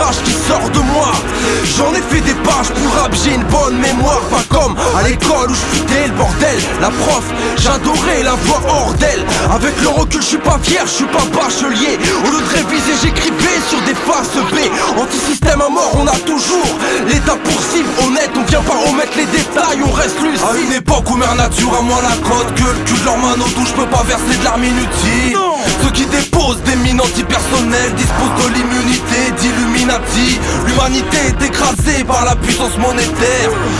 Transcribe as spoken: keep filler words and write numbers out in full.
rage qui sort de moi. J'en ai fait des pages pour rap, j'ai une bonne mémoire. Pas comme à l'école où je foutais le bordel. La prof, j'adorais la voix hors d'elle. Avec le recul, je suis pas fier, je suis pas bachelier. Au lieu de réviser, j'écrivais sur des faces B. Anti-système à mort, on a toujours l'état pour cible honnête. On vient pas omettre les détails, on reste lucide. À une époque où mère nature a moins la cote que le cul de leur mano d'où je peux pas verser de l'arme inutile. Ceux qui déposent des mines antipersonnelles disposent de l'immunité d'Illuminati. L'humanité est écrasée par la puissance monétaire.